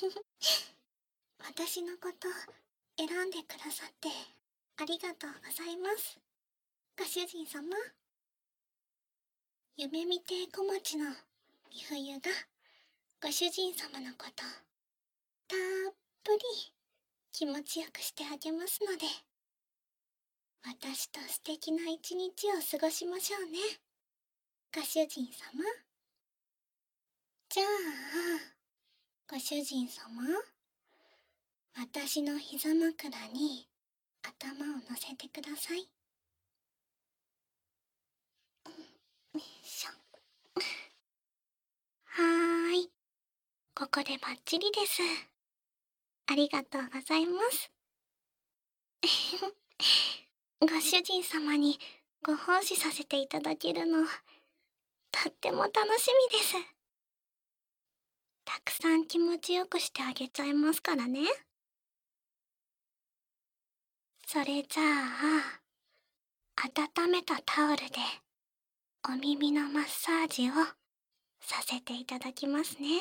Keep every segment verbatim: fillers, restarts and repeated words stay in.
私のこと選んでくださってありがとうございます。ご主人様。夢見て小町の美冬がご主人様のことたっぷり気持ちよくしてあげますので、私と素敵な一日を過ごしましょうね、ご主人様。じゃあ、ご主人様、私の膝枕に頭を乗せてください。よいしょ。はーい、ここでバッチリです。ありがとうございます。ご主人様にご奉仕させていただけるの、とっても楽しみです。たくさん気持ちよくしてあげちゃいますからね。それじゃあ、温めたタオルでお耳のマッサージをさせていただきますね。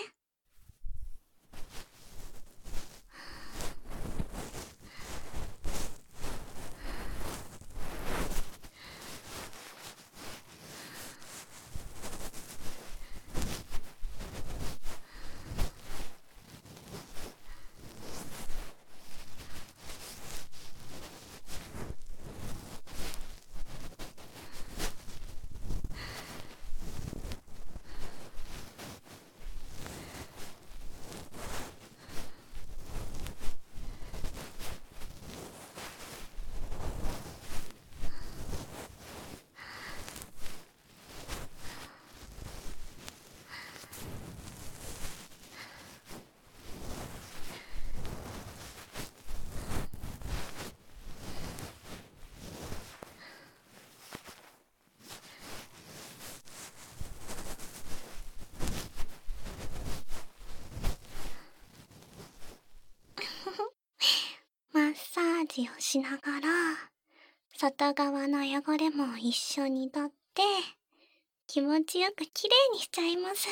マッサージをしながら、外側の汚れも一緒に取って気持ちよくきれいにしちゃいます。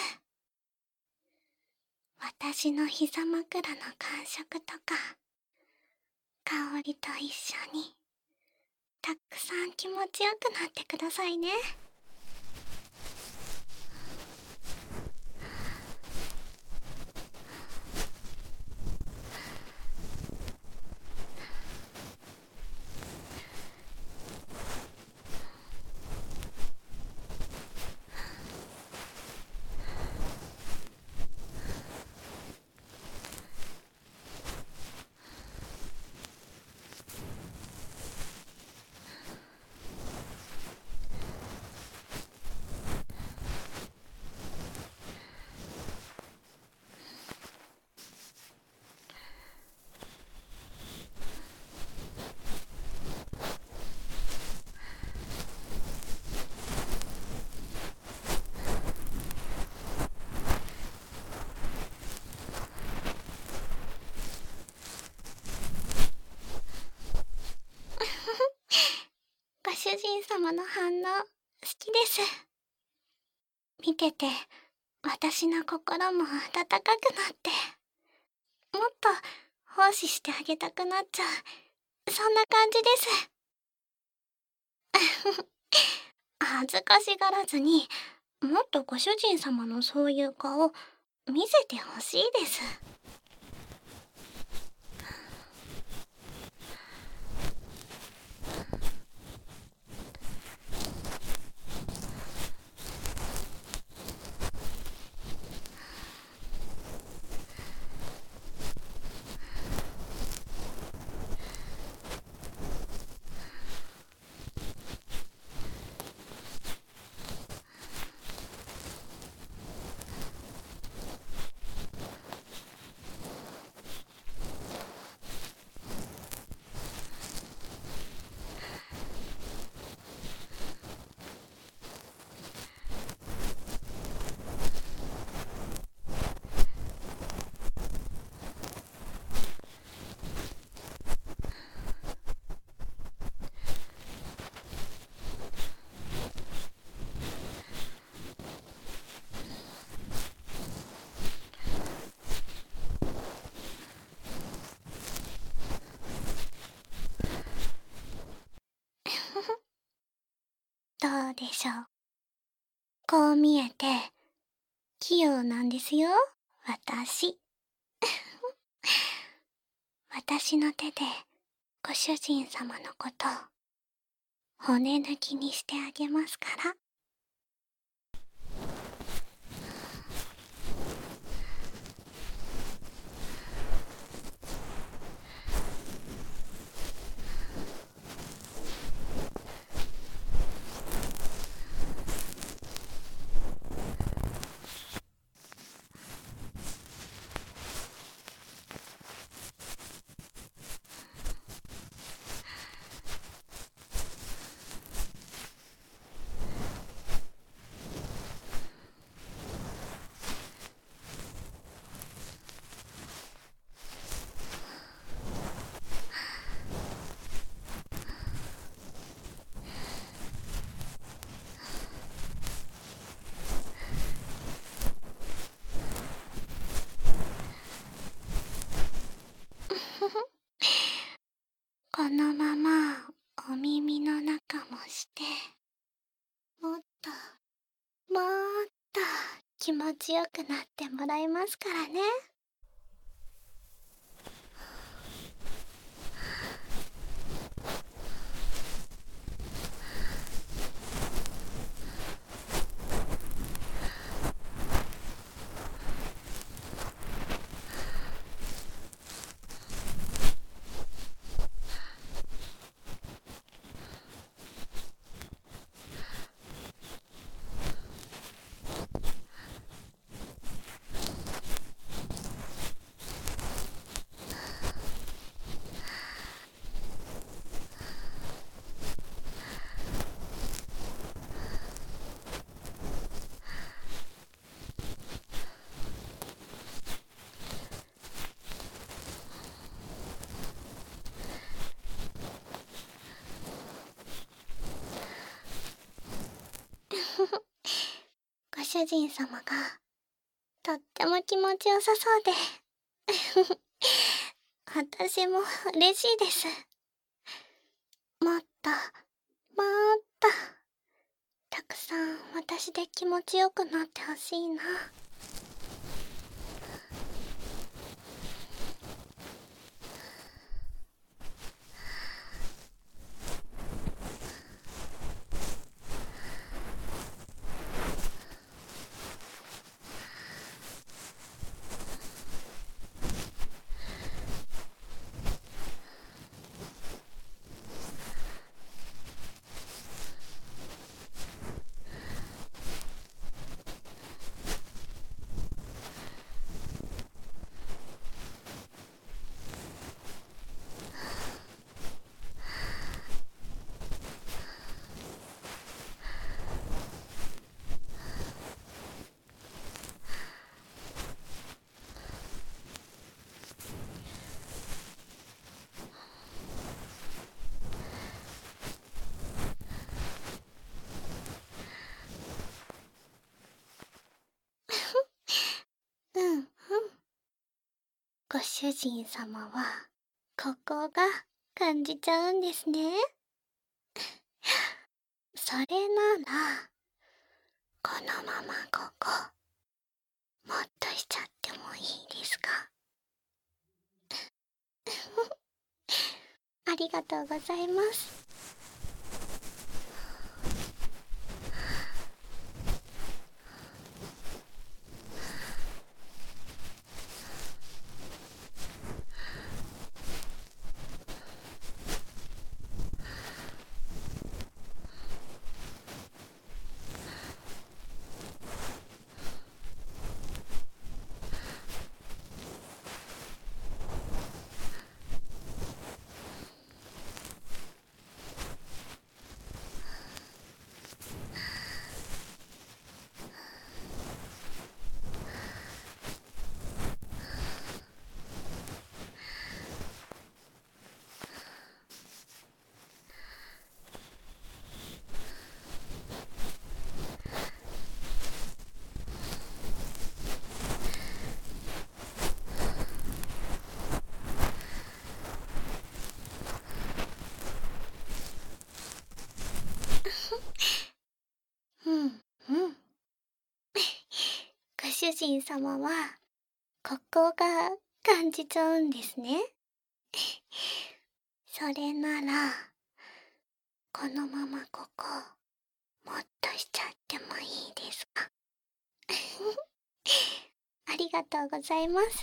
私の膝枕の感触とか香りと一緒にたくさん気持ちよくなってくださいね。ご主人様の反応好きです。見てて私の心も温かくなって、もっと奉仕してあげたくなっちゃう、そんな感じです。恥ずかしがらずに、もっとご主人様のそういう顔見せてほしいです。 どうでしょう。こう見えて器用なんですよ、私。私の手でご主人様のこと骨抜きにしてあげますから。このままお耳の中もしてもっともっと気持ちよくなってもらいますからね。ご主人様がとっても気持ちよさそうで私も嬉しいです。もっともっとたくさん私で気持ちよくなってほしいな。うんうん。ご主人様はここが感じちゃうんですね。それならこのままここもっとしちゃってもいいですか？ありがとうございます。 人様はここが感じちゃうんですね。それならこのままここもっとしちゃってもいいですか？ありがとうございます。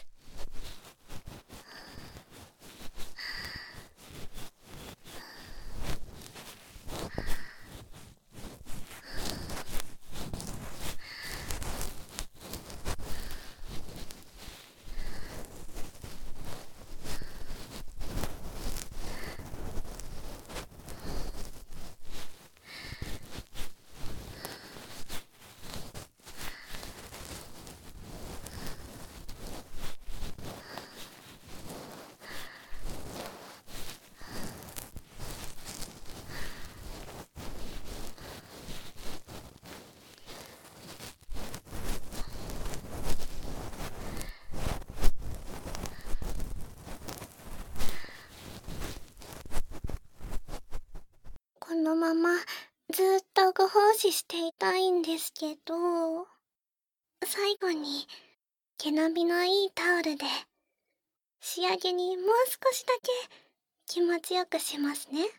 このままずっとご奉仕していたいんですけど、最後に毛並みのいいタオルで仕上げにもう少しだけ気持ちよくしますね。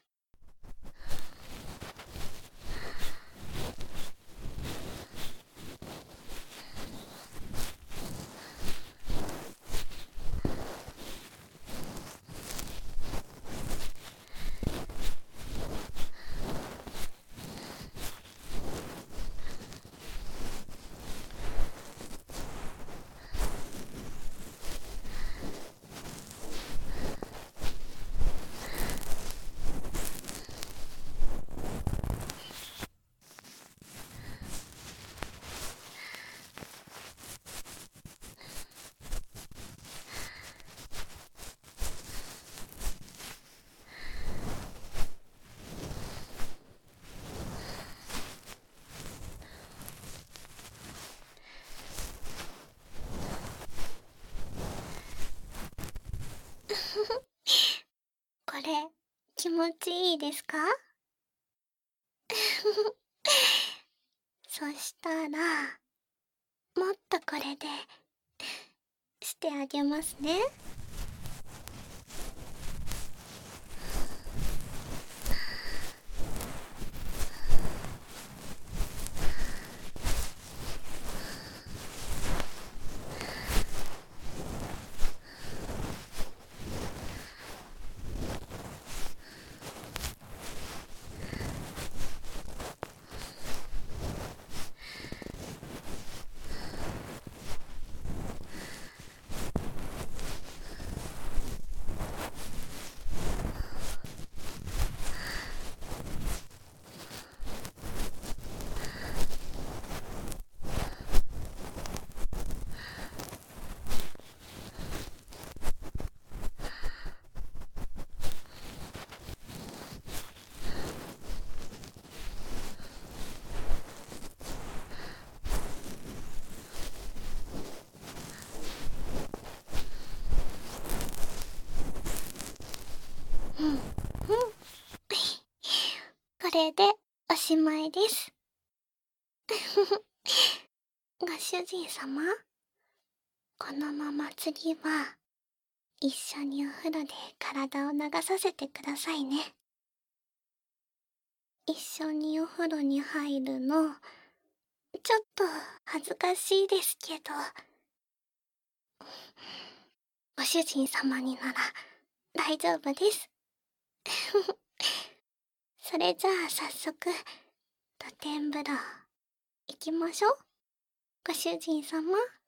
これ気持ちいいですか？そしたらもっとこれでしてあげますね。うんうん。これでおしまいです。ご主人様、このまま次は一緒にお風呂で体を流させてくださいね。一緒にお風呂に入るのちょっと恥ずかしいですけど、ご主人様になら大丈夫です。それじゃあ早速露天風呂行きましょう。ご主人様。